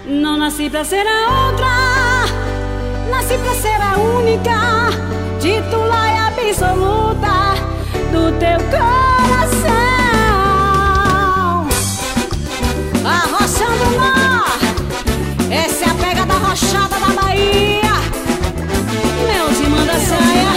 Não nasci pra ser a outra, nasci pra ser a única, titular e absoluta do teu coração. Arrochando nó, essa é a pegada arrochada da Bahia. Meu te manda saia.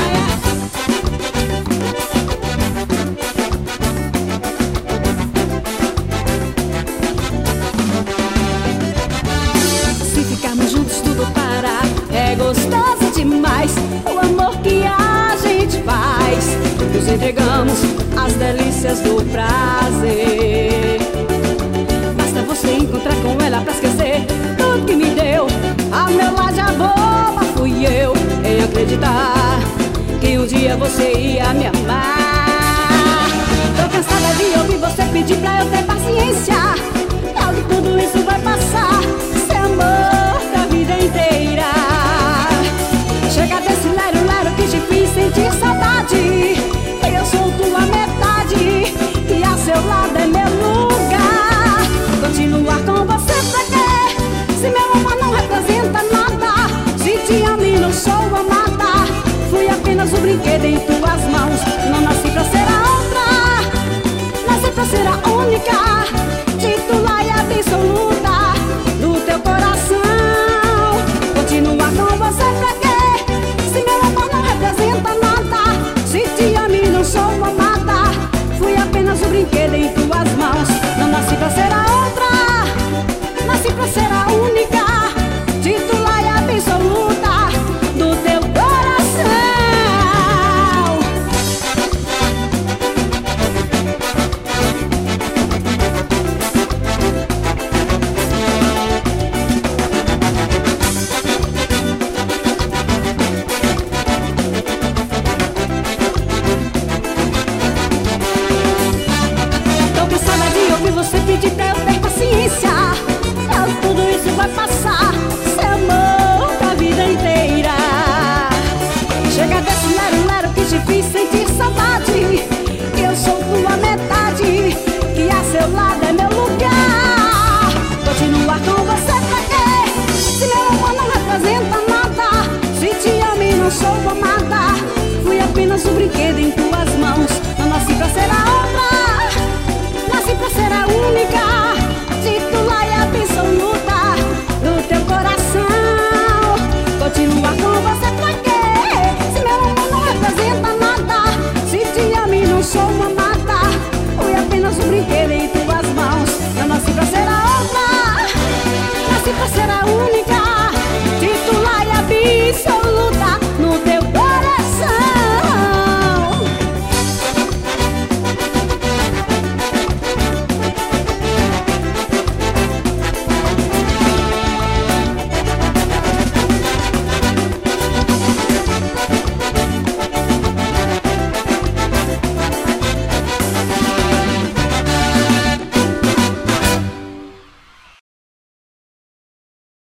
Se ficarmos juntos tudo para, é gostoso demais o amor que a gente faz. Nos entregamos às delícias do prazer. Basta você encontrar com ela pra esquecer tudo que me deu. Ao meu lado a boba fui eu em acreditar que um dia você ia me amar. Tô cansada de ouvir você pedir pra eu ter paciência.